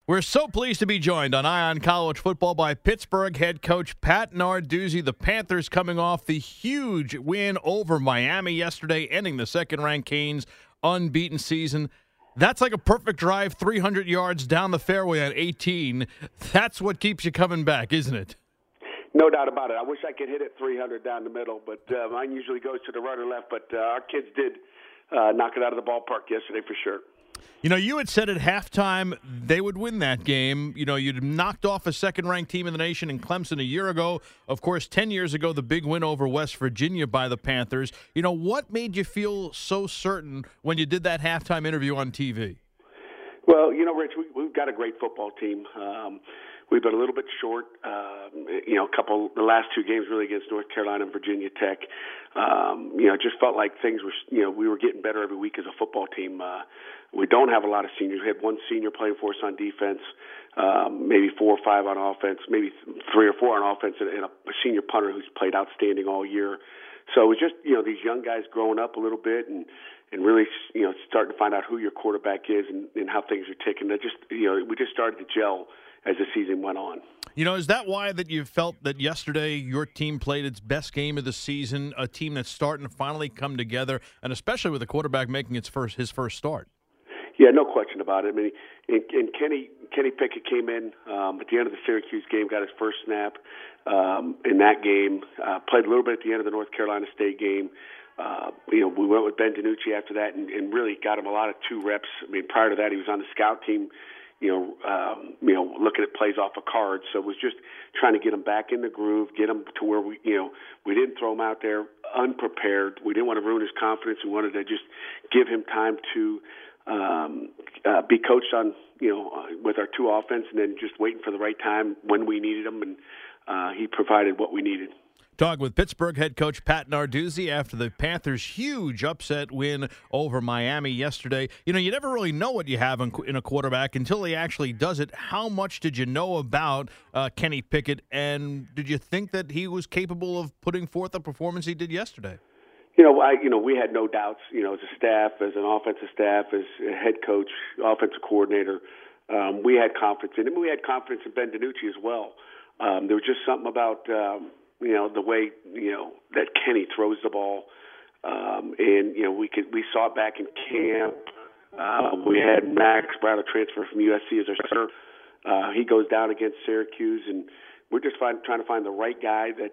We're so pleased to be joined on Ion College Football by Pittsburgh head coach Pat Narduzzi. The Panthers coming off the huge win over Miami yesterday, ending the second-ranked Canes' unbeaten season. That's like a perfect drive 300 yards down the fairway on 18. That's what keeps you coming back, isn't it? No doubt about it. I wish I could hit it 300 down the middle, but mine usually goes to the right or left. But our kids did knock it out of the ballpark yesterday for sure. You know, you had said at halftime they would win that game. You know, you'd knocked off a second-ranked team in the nation in Clemson a year ago. Of course, 10 years ago, the big win over West Virginia by the Panthers. You know, what made you feel so certain when you did that halftime interview on TV? Well, you know, Rich, we've got a great football team. We've been a little bit short, the last two games really against North Carolina and Virginia Tech. It just felt like things were, we were getting better every week as a football team. We don't have a lot of seniors. We had one senior playing for us on defense, maybe 4 or 5 on offense, maybe 3 or 4 on offense, and a senior punter who's played outstanding all year. So it was just, these young guys growing up a little bit and really, starting to find out who your quarterback is and how things are ticking. We just started to gel as the season went on. You know, is that why that you felt that yesterday your team played its best game of the season, a team that's starting to finally come together, and especially with the quarterback making his first start? Yeah, no question about it. I mean, and Kenny Pickett came in at the end of the Syracuse game, got his first snap in that game, played a little bit at the end of the North Carolina State game. We went with Ben DiNucci after that and really got him a lot of 2 reps. I mean, prior to that, he was on the scout team, looking at plays off of cards. So it was just trying to get him back in the groove, get him to where we didn't throw him out there unprepared. We didn't want to ruin his confidence. We wanted to just give him time to be coached on, with our 2 offense, and then just waiting for the right time when we needed him, and he provided what we needed. Talk with Pittsburgh head coach Pat Narduzzi after the Panthers' huge upset win over Miami yesterday. You know, you never really know what you have in a quarterback until he actually does it. How much did you know about Kenny Pickett, and did you think that he was capable of putting forth the performance he did yesterday? We had no doubts, as a staff, as an offensive staff, as a head coach, offensive coordinator. We had confidence in him. We had confidence in Ben DiNucci as well. There was just something about, the way, that Kenny throws the ball. We saw it back in camp. We had Max Brown, a transfer from USC, as our starter. He goes down against Syracuse, and we're just trying to find the right guy that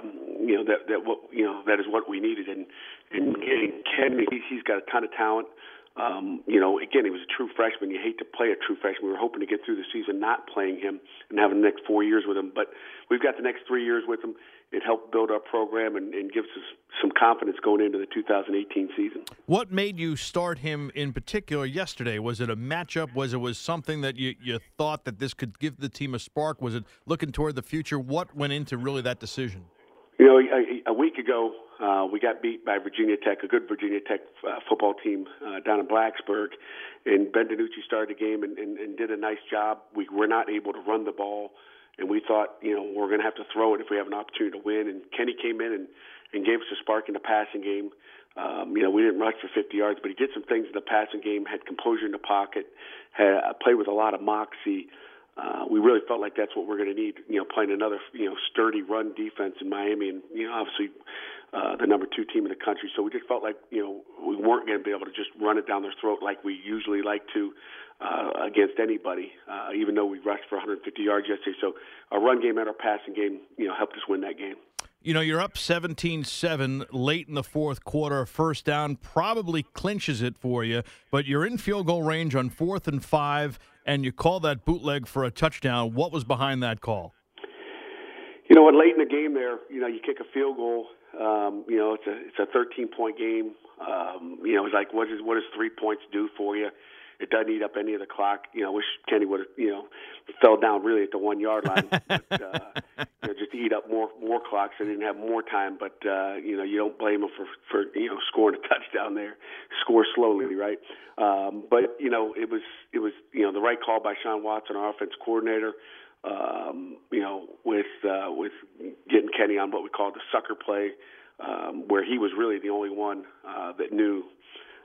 is what we needed. And Kenny, he's got a ton of talent. Again, he was a true freshman. You hate to play a true freshman. We were hoping to get through the season not playing him and having the next 4 years with him. But we've got the next 3 years with him. It helped build our program and gives us some confidence going into the 2018 season. What made you start him in particular yesterday? Was it a matchup? Was it something that you thought that this could give the team a spark? Was it looking toward the future? What went into really that decision? A week ago, we got beat by Virginia Tech, a good Virginia Tech football team down in Blacksburg. And Ben DiNucci started the game and did a nice job. We were not able to run the ball, and we thought, we're going to have to throw it if we have an opportunity to win. And Kenny came in and gave us a spark in the passing game. We didn't rush for 50 yards, but he did some things in the passing game, had composure in the pocket, played with a lot of moxie. We really felt like that's what we're going to need, playing another, sturdy run defense in Miami and, obviously the number 2 team in the country. So we just felt like, we weren't going to be able to just run it down their throat like we usually like to against anybody, even though we rushed for 150 yards yesterday. So our run game and our passing game, helped us win that game. You're up 17-7 late in the fourth quarter. First down probably clinches it for you, but you're in field goal range on 4th and 5, and you call that bootleg for a touchdown. What was behind that call? Late in the game there, you kick a field goal. It's a 13-point game. It's like, what does 3 points do for you? It doesn't eat up any of the clock. Wish Kenny would have, fell down really at the 1 yard line, but, just to eat up more clock so they didn't have more time. But, you don't blame him for scoring a touchdown there. Score slowly, right? But, it was the right call by Sean Watson, our offense coordinator, with getting Kenny on what we call the sucker play, where he was really the only one that knew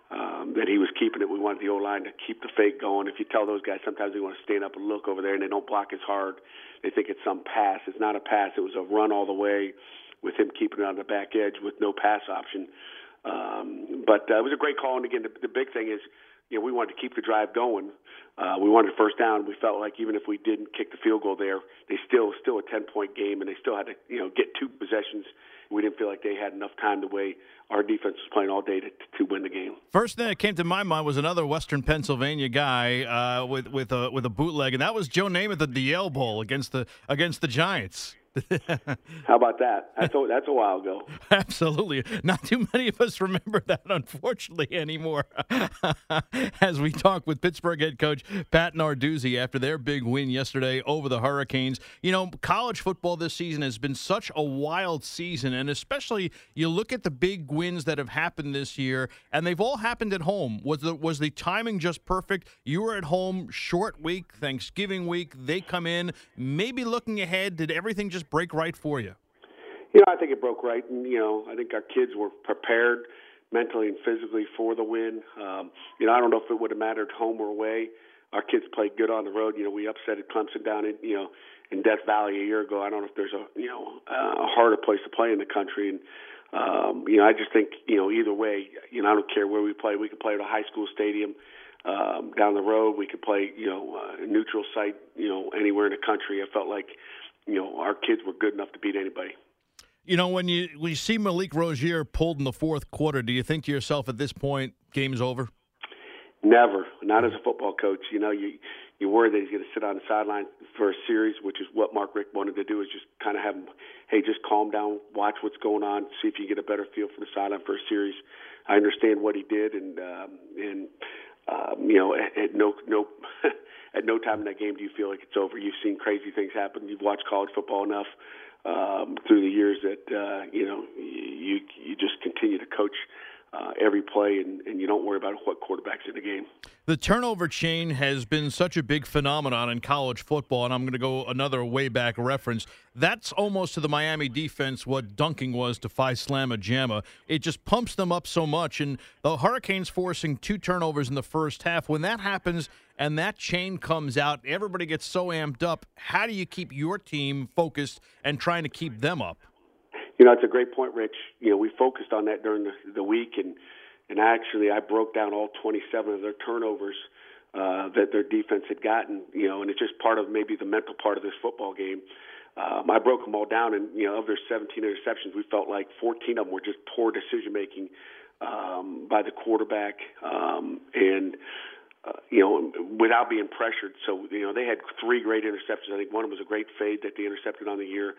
that he was keeping it. We wanted the O-line to keep the fake going. If you tell those guys, sometimes they want to stand up and look over there, and they don't block as hard. They think it's some pass. It's not a pass. It was a run all the way with him keeping it on the back edge with no pass option. But it was a great call. And, again, the big thing is, we wanted to keep the drive going. We wanted a first down. We felt like even if we didn't kick the field goal there, they still a 10-point game, and they still had to, get 2 possessions. We didn't feel like they had enough time the way our defense was playing all day to win the game. First thing that came to my mind was another Western Pennsylvania guy with a bootleg, and that was Joe Namath at the Yale Bowl against the Giants. How about that? That's a while ago. Absolutely. Not too many of us remember that, unfortunately, anymore. As we talk with Pittsburgh head coach Pat Narduzzi after their big win yesterday over the Hurricanes. College football this season has been such a wild season, and especially you look at the big wins that have happened this year, and they've all happened at home. Was the timing just perfect? You were at home, short week, Thanksgiving week. They come in, maybe looking ahead. Did everything just break right for you? I think it broke right, and I think our kids were prepared mentally and physically for the win. I don't know if it would have mattered home or away. Our kids played good on the road. We upset Clemson down in Death Valley a year ago. I don't know if there's a harder place to play in the country, and I just think either way, I don't care where we play. We could play at a high school stadium down the road. We could play a neutral site anywhere in the country. I felt like our kids were good enough to beat anybody. When you see Malik Rozier pulled in the fourth quarter, do you think to yourself at this point, game's over? Never. Not as a football coach. You worry that he's going to sit on the sideline for a series, which is what Mark Richt wanted to do, is just kind of have him, hey, just calm down, watch what's going on, see if you get a better feel from the sideline for a series. I understand what he did, and at no at no time in that game do you feel like it's over. You've seen crazy things happen. You've watched college football enough through the years that you just continue to coach every play, and you don't worry about what quarterback's in the game. The turnover chain has been such a big phenomenon in college football, and I'm going to go another way back reference. That's almost to the Miami defense what dunking was to Phi Slamma Jamma. It just pumps them up so much, and the Hurricanes forcing 2 turnovers in the first half. When that happens and that chain comes out, everybody gets so amped up. How do you keep your team focused and trying to keep them up? It's a great point, Rich. We focused on that during the week, and actually I broke down all 27 of their turnovers that their defense had gotten, and it's just part of maybe the mental part of this football game. I broke them all down, and, of their 17 interceptions, we felt like 14 of them were just poor decision-making by the quarterback, without being pressured. So, they had 3 great interceptions. I think one of them was a great fade that they intercepted on the year.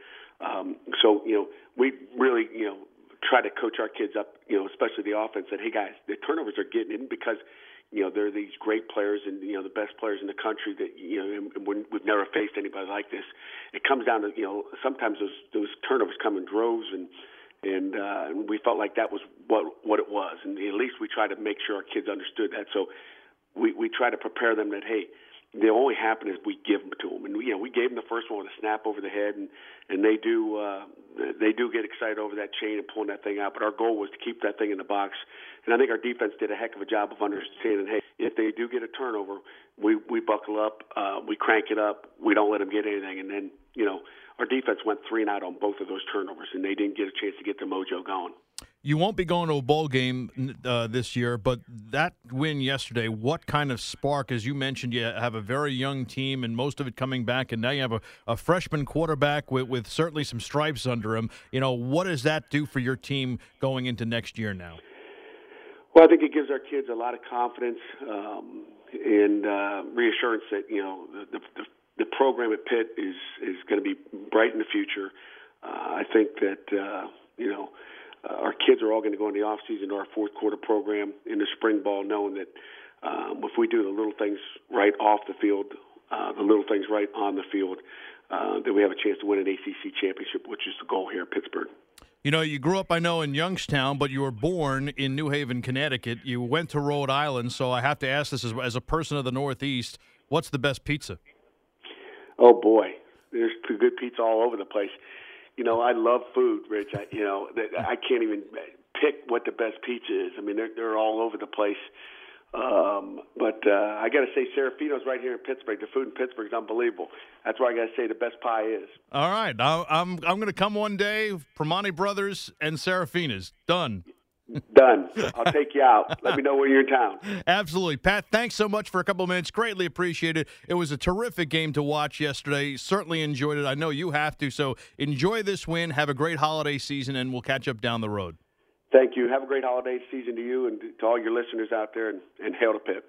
We really, try to coach our kids up, especially the offense, that, hey, guys, the turnovers are getting in because, they're these great players and, the best players in the country that, and we've never faced anybody like this. It comes down to, sometimes those turnovers come in droves, and we felt like that was what it was. And at least we try to make sure our kids understood that. So we try to prepare them that, hey, they only happen if we give them to them. And we gave them the first one with a snap over the head, and they do get excited over that chain and pulling that thing out. But our goal was to keep that thing in the box. And I think our defense did a heck of a job of understanding, hey, if they do get a turnover, we buckle up, we crank it up, we don't let them get anything. And then, our defense went 3 and out on both of those turnovers, and they didn't get a chance to get their mojo going. You won't be going to a bowl game this year, but that win yesterday, what kind of spark? As you mentioned, you have a very young team and most of it coming back, and now you have a freshman quarterback with certainly some stripes under him. What does that do for your team going into next year now? Well, I think it gives our kids a lot of confidence and reassurance that, the program at Pitt is going to be bright in the future. I think that, our kids are all going to go in the off-season to our fourth quarter program in the spring ball, knowing that if we do the little things right off the field, the little things right on the field, that we have a chance to win an ACC championship, which is the goal here at Pittsburgh. You grew up, I know, in Youngstown, but you were born in New Haven, Connecticut. You went to Rhode Island, so I have to ask this as a person of the Northeast, what's the best pizza? Oh, boy. There's good pizza all over the place. I love food, Rich. I can't even pick what the best pizza is. I mean, they're all over the place. But I got to say, Serafino's right here in Pittsburgh. The food in Pittsburgh is unbelievable. That's why I got to say the best pie is. All right, I'm going to come one day. Primanti Brothers and Serafina's done. Done. I'll take you out. Let me know when you're in town. Absolutely. Pat, thanks so much for a couple of minutes. Greatly appreciated. It was a terrific game to watch yesterday. Certainly enjoyed it. I know you have to. So enjoy this win. Have a great holiday season, and we'll catch up down the road. Thank you. Have a great holiday season to you and to all your listeners out there, and hail to Pitt.